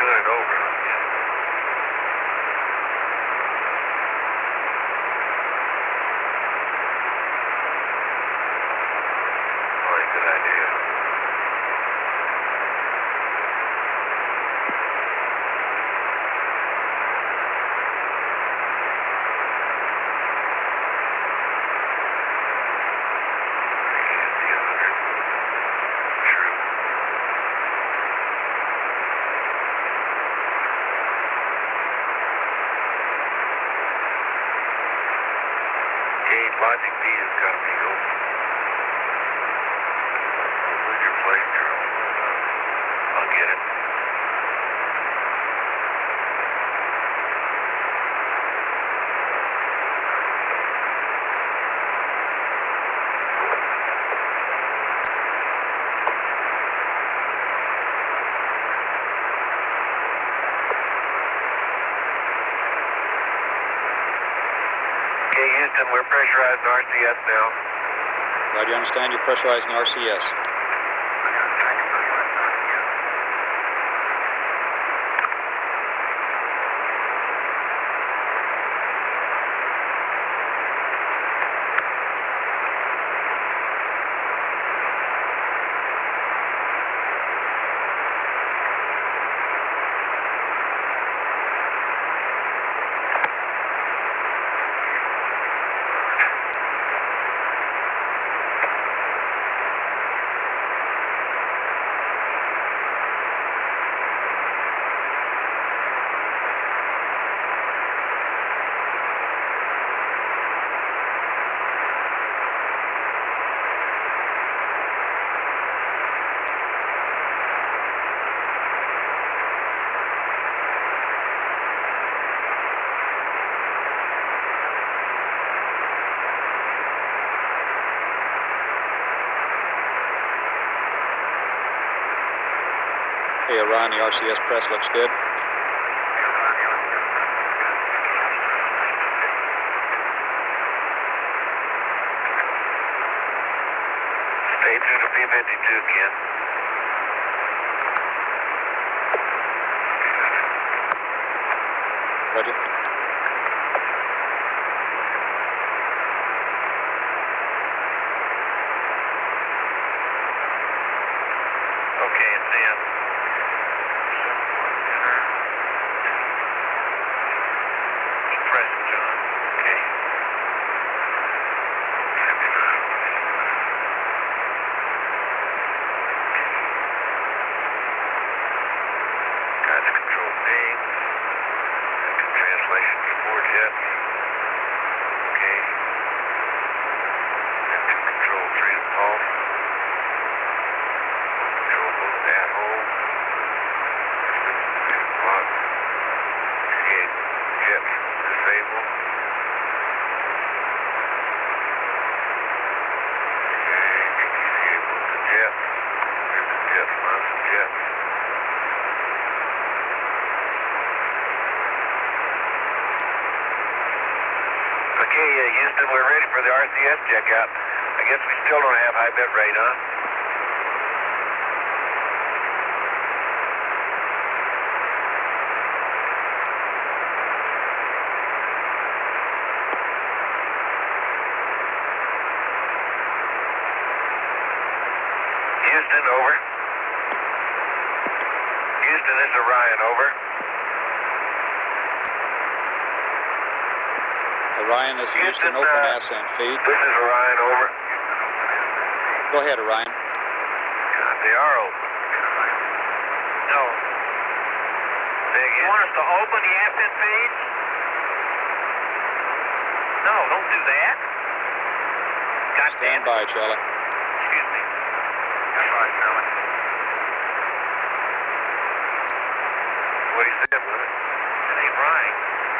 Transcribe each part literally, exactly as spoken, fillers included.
good, over. Probably a good idea. Logic B has got to be open. Where's your flight girl? I'll get it. Okay, Houston, we're pressurizing R C S now. Roger, understand you're pressurizing R C S. Okay, Orion, the R C S press looks good. Stay through to P fifty-two, Ken. Roger. Okay, it's in. Keep pressing, John. Okay. Guidance control ping. Translation for four jets. Okay. Engine control three to pulse. Control both that hole. Lock. Okay. Jets disabled. Okay. Disable the jets. Here's the jets. Lots of jets. Okay, uh, Houston, we're ready for the R C S checkout. I guess we still don't have high bit rate, huh? Houston, over. Houston, this is Orion, over. Orion, this is Houston, Houston, open uh, ascent feed. This is Orion, over. Go ahead, Orion. God, they are open. No. Say again? You want us to open the ascent feeds? No, don't do that. God damn Stand it. by, Charlie. Excuse me. That's right, Charlie. What he said, was it? It ain't right.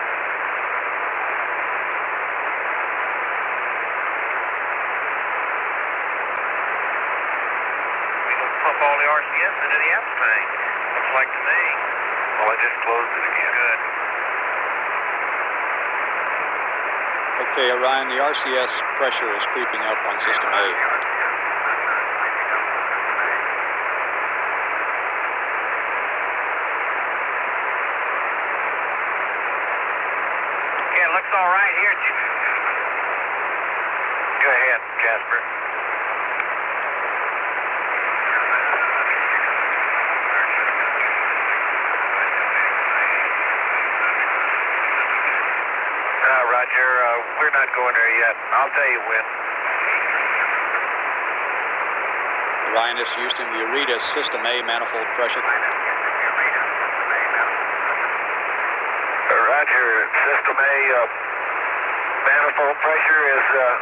We don't pump all the R C S into the F tank. Looks like to me. Well, I just closed it again. Good. Okay, Orion, the R C S pressure is creeping up on System A. all right here. Go ahead, Jasper. Uh, Roger, uh, we're not going there yet. I'll tell you when. Ryan, this is Houston. You read as System A manifold pressure. Uh, Roger, System A uh, manifold pressure is uh,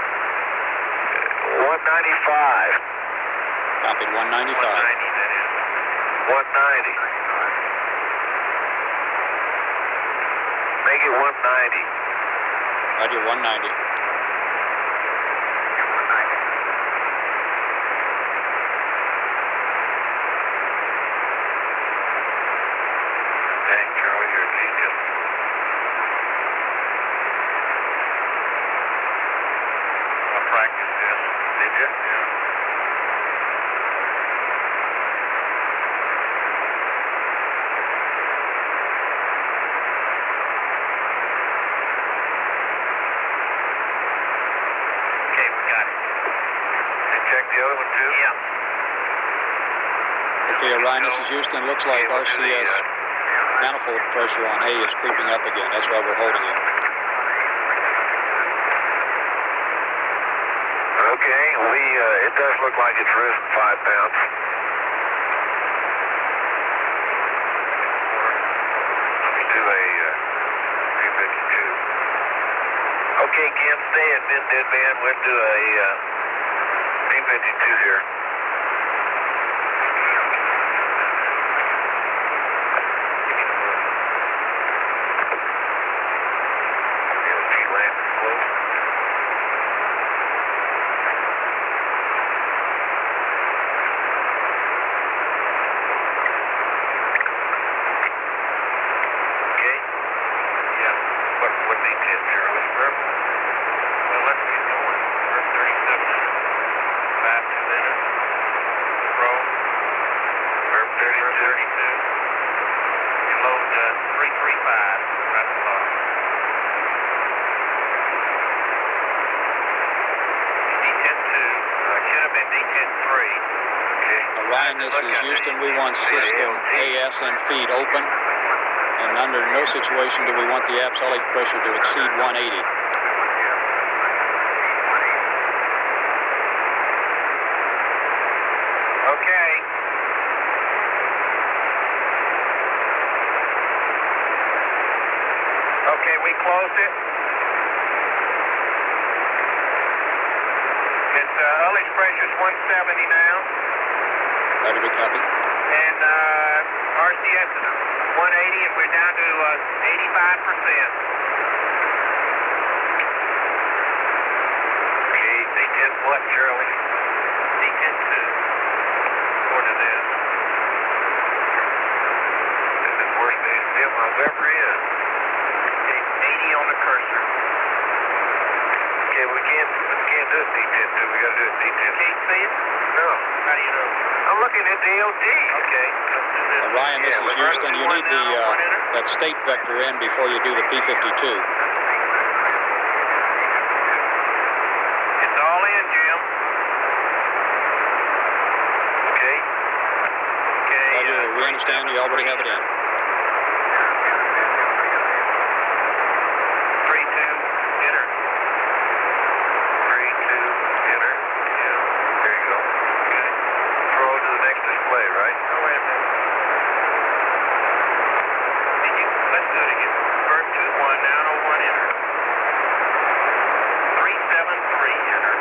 one ninety-five. Copied one ninety-five. one ninety, that is. one ninety. Make it one ninety. Roger, one ninety. Dang, Charlie, you're a genius. I practiced this. Did you? Yeah. Okay, we got it. And check the other one too? Yeah. Okay, Ryan, this is Houston. Looks like Okay, we'll R C do the, S uh, manifold pressure on A is creeping up again. That's why we're holding it. Okay, we, uh, it does look like it's risen five pounds. Let me do a uh, three fifty-two. Okay, Kim, stay at mid deadband. We'll do a uh, three fifty-two here. She landed close. Okay. Yeah. What what they did, Charlie? Purple. Well, let's get going. We're thirty-seven five two minutes. Pro. We're thirty-two. You load uh, three three five. Right at the bottom. D ten two. Uh, should have been D ten three. Okay. Now, Ryan, this is Houston. We want System A S and feed open. And under no situation do we want the absolute pressure to exceed one eighty. Okay. Okay, we closed it. It's uh, ullage pressure's one seventy now, Roger, we copy. and uh, R C S is one eighty, and we're down to uh, eighty-five percent. Okay, D ten what, Shirley? D ten two. According to this. This is worse than it's been I've ever in. Okay, eighty on the cursor. Okay, we can't, we can't do it D ten two. We gotta do it D ten. Can't see it? No. How do you know? I'm looking at the L D. Okay, let's do this. Now, Ryan, this Yeah, is we're Houston. You one need the down, uh, one enter. that state vector in before you do the P fifty-two. It's all in, Jim. Okay. Okay. Roger, uh, we understand you already have it in. Three two enter. Three two enter. Yeah. There you go. Okay. Throw to the next display, right? Oh, wait a minute. Did you, let's do it again. First two one down on one enter. Three seven three enter.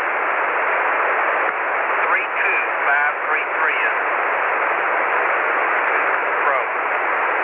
Three two five three three enter. Pro.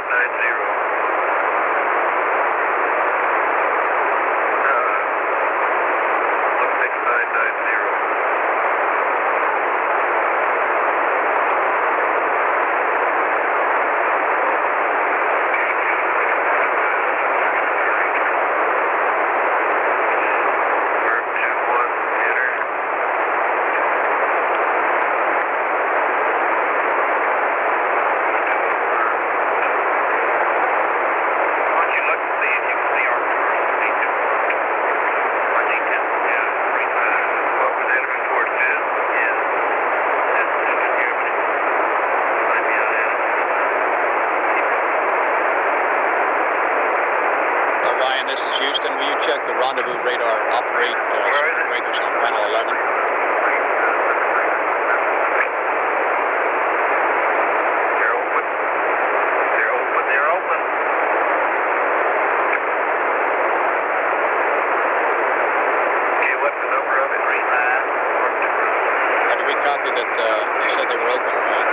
nine zero. Uh, one six nine nine zero. Verb two one, enter. Why don't you look and see if you can see our D two? Our D ten? Yeah. What was enemy force two? Yeah. That's in Germany. Might be out in. Uh, Ryan, this is Houston. Will you check the rendezvous radar operate uh, Where is it? breakers on panel eleven? They're open. They're open. They're open. Okay, what's the number of it? Three nine. Uh, do we copy that uh, you said they were open, Ryan?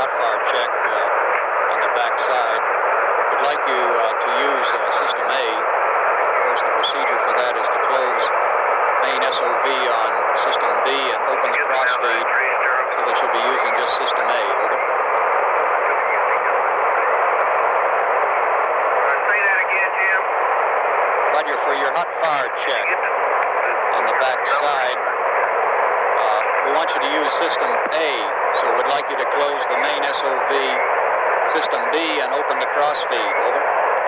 hot fire check uh, on the back side. We'd like you uh, to use uh, System A. Of course, the procedure for that is to close main S O V on System B and open the crossfeed so that you'll be using just System A. Over. Say that again, Jim. Roger, for your hot fire check on the back side, uh, we want you to use System A, so we'd like you to close the main S O V, System B, and open the crossfeed. Over.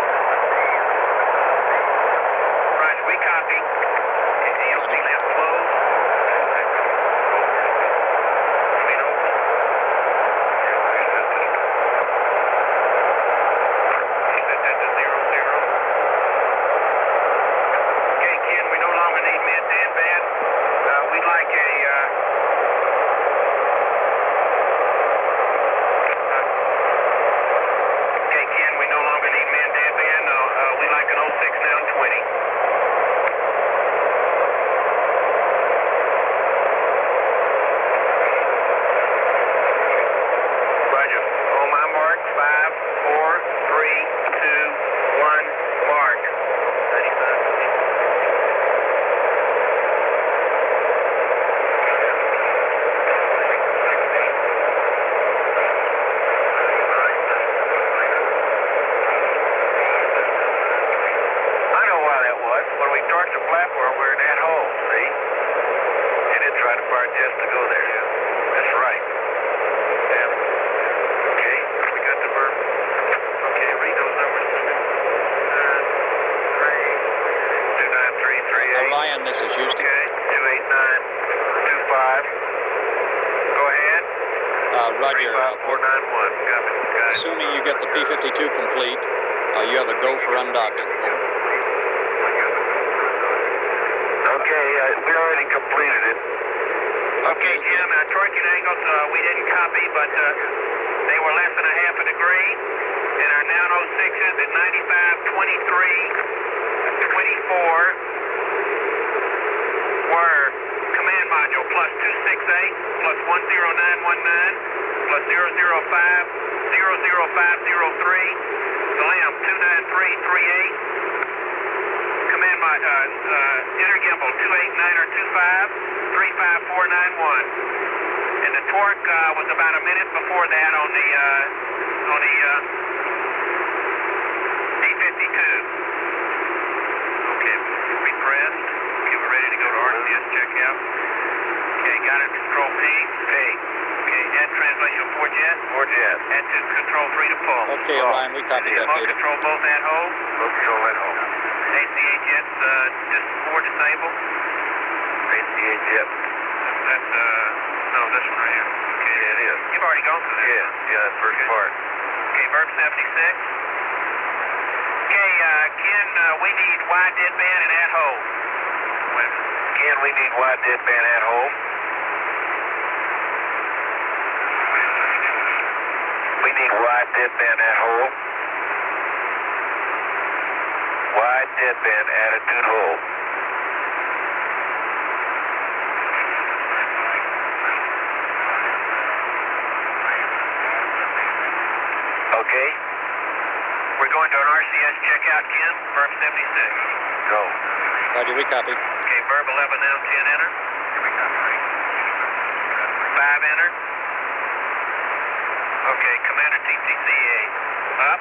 Right, we copy. E O C left closed. Remain open. Set that to zero, zero. Okay, Ken, we no longer need mid and bad. Uh, we'd like a, uh, okay, Ken, we no longer need mid and bad. Uh, uh, we'd like an oh six down twenty. Roger. On my mark, five, four, three, two, one, mark. ninety-five. I know why that was. When we torched the platform, we were in that hole, see? And it tried to fire jets to go there. Yeah. That's right. Yeah. Okay, we got the verb. Okay, read those numbers to me. Nine, three, two nine three three eight. Lion, this is Houston. Okay, two eight nine two five. Go ahead. Uh, Roger. Three five four nine one. Got it. Got it. Assuming you get the P fifty-two complete, uh, you have a go for undocking. Okay, uh, we already completed it. Okay, Jim, uh, torquing angles, uh, we didn't copy, but uh, they were less than a half a degree, and our noun oh sixes at ninety-five, twenty-three, twenty-four were command module plus two six eight, plus one zero nine one nine, plus zero zero five, zero zero five zero three, the limb two nine three three eight, command mod, uh, uh, inner gimbal two eight nine or two five, three five four nine one. And the torque uh, was about a minute before that on the uh, on the uh, D fifty-two. Okay, repressed. Okay, we're ready to go to R C S checkout. Okay, got it. Control P. P. Okay, add translation four jet. four jet. Add to control three to pull. Okay, Lion, we copy that Remote data. control both at hole. Remote control at hole. A C A jets uh, just four disabled. A C A jet. That's uh no, this one right here. Okay, yeah, it is. You've already gone through that. Yeah, yeah, that first okay. part. Okay, verb seventy-six. Okay, uh, Ken, uh, we need wide deadband and at hole. Ken, we need wide deadband at hole. We need wide deadband at hole. Wide deadband attitude hole. Okay. We're going to an R C S checkout, Ken. Verb seventy-six. Go. Roger, we copy. Okay, verb eleven now, ten enter. five enter. Okay, Commander T T C A. Up.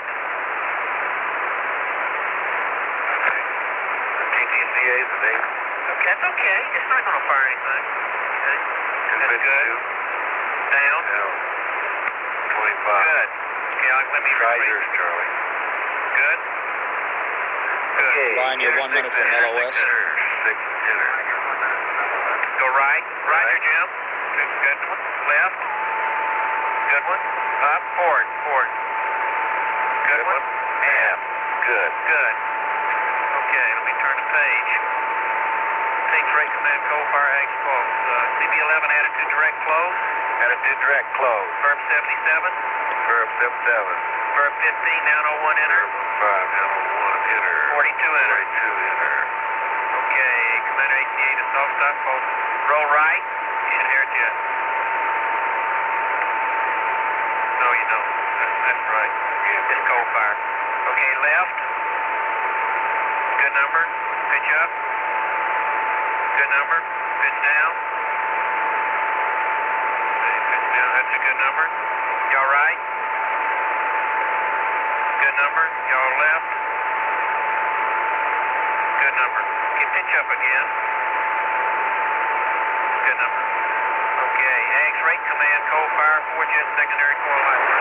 T T C A is the name. Okay, that's okay. It's not going to fire anything. Okay. That's good. Down. Down. twenty-five. Good. Okay, I'll, let me try yours, Charlie. Good. Good. Okay. Line, you're one minute from L O S. Six enter. Go right. Roger, Jim. Good one. Left. Good one. Up. Forward. Forward. Good one. Half. Good. Good. Okay, let me turn the page. Takes rate command code fire expose. Uh, C B eleven attitude direct close. Attitude direct close. Verb seventy-seven. Verb seventy-seven. Verb fifteen, down oh one enter. five, down oh one enter. forty-two enter. forty-two enter. Okay, Commander A T A to soft stop post. Roll right. You should hear it yet. No, fire. Okay, left. Good number. Pitch up. Good number. Pitch down. Okay, pitch down. That's a good number. Y'all right. Good number. Y'all left. Good number. Okay, pitch up again. Good number. Okay, Ags, rate command, cold fire, four jet secondary coil light.